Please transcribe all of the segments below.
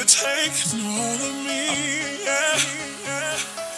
taking all of me, yeah, yeah.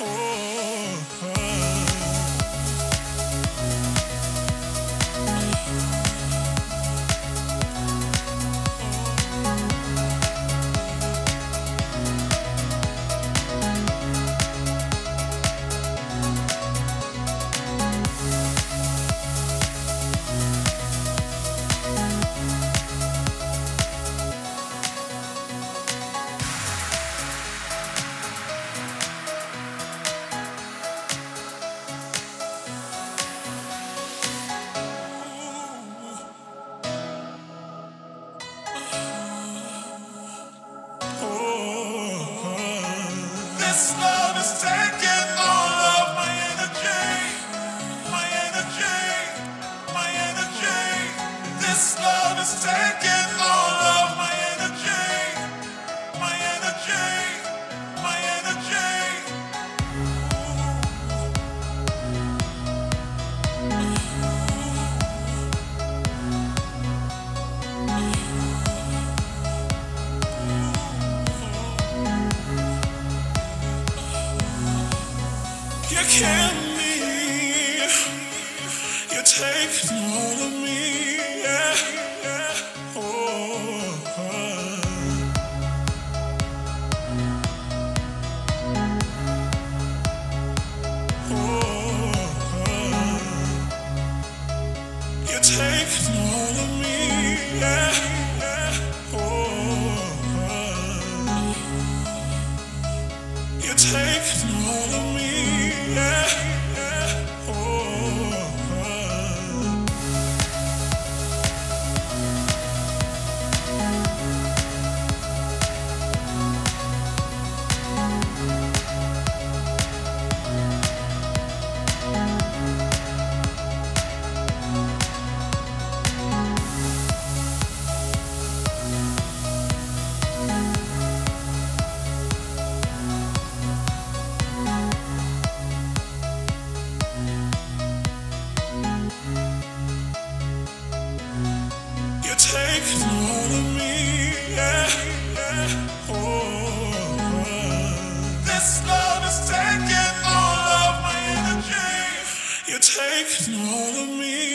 This love is taking all of my energy, my energy, my energy. This love is taking all of my energy, my energy, my energy. You killing me, you're taking all of me, yeah, yeah. You're taking all of me, yeah, yeah. You're taking all of me, yeah, yeah. You're taking all of me, yeah, yeah. This love is taking all of my energy. You're taking all of me.